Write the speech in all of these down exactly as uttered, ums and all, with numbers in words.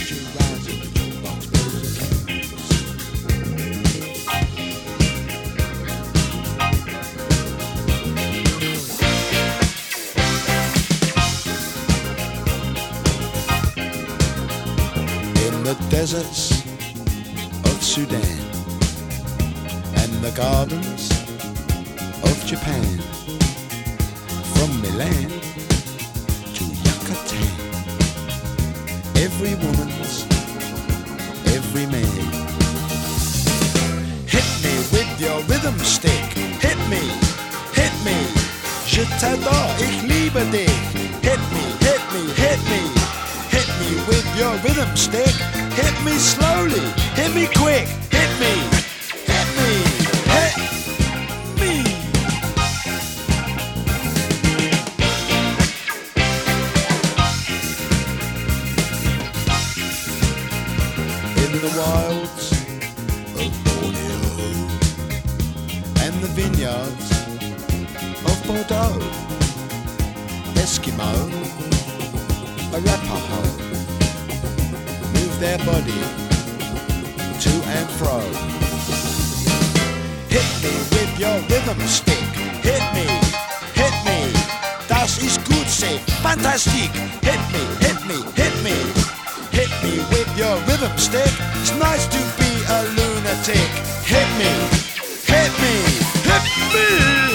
The deserts of Sudan and the gardens of Japan, from Milan to Yucatan, every woman's, every man. Hit me with your rhythm stick, hit me, hit me, je t'adore, ich liebe dich. Hit me, hit me, hit me, hit me with your rhythm stick. Hit me slowly, hit me quick, hit me, hit me, hit me. In the wilds of Borneo and the vineyards of Bordeaux, Eskimo, Arapaho, their body to and fro. Hit me with your rhythm stick. Hit me, hit me. Das ist gut, say fantastic. Hit me, hit me, hit me. Hit me with your rhythm stick. It's nice to be a lunatic. Hit me, hit me, hit me.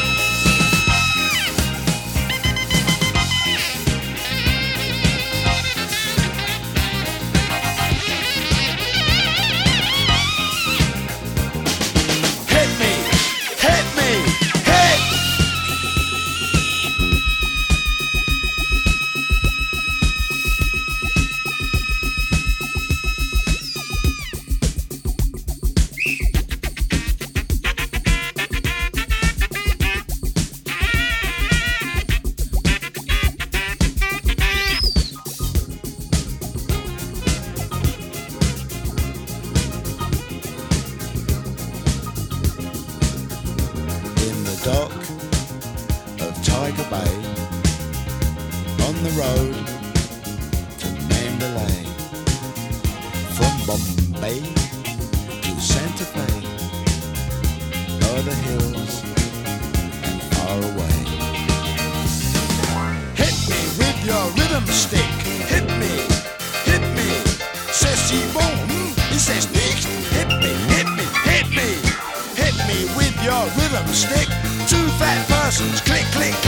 Dock of Tiger Bay, on the road to Mandalay, from Bombay to Santa Fe, o'er the hills and far away. Hit me with your rhythm stick, hit me, hit me, c'est si bon, il says nicht, hit me, hit me, hit me, hit me with your rhythm stick. Two fat persons, click, click,